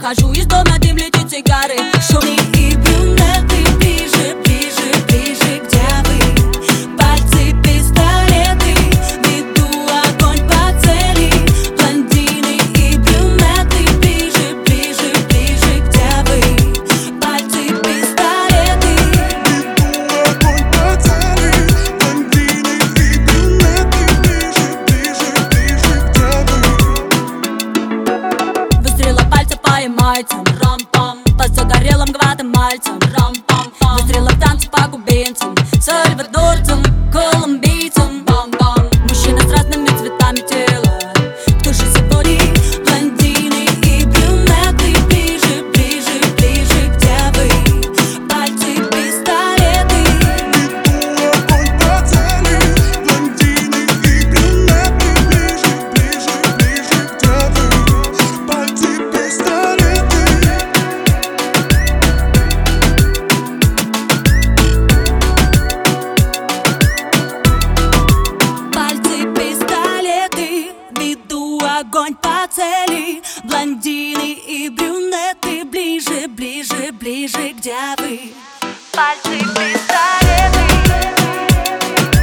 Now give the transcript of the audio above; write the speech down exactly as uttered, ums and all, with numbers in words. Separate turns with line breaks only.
Выхожу из дома, дым летит сигары. Шумные и брюнеты, ближе, ближе, ближе. Где вы? Пальцы, пистолеты, веду огонь по цели. Блондины и брюнеты, ближе, ближе, ближе. Где вы? Пальцы, пистолеты,
веду огонь по цели. Блондины и брюнеты, ближе, ближе, ближе. Где вы?
выстрела пальца поймайте, рам-пам. По загорелым гватемальцам, рам-пам. Выстрела в танце по кубинцам, сальвадорцам, колумбийцам, бам-бам. Мужчина с разными цветами тела, кто же сегодня? Блондины и брюнеты, ближе, ближе, ближе. Где вы? Пальцы, пистолеты,
веду огонь по цели. Блондины и брюнеты, ближе, ближе, ближе. Где вы? Пальцы, пистолеты.
пальцы, пистолеты, веду огонь по цели. Блондины и брюнеты, ближе, ближе, ближе. Где вы? Пальцы, пистолеты.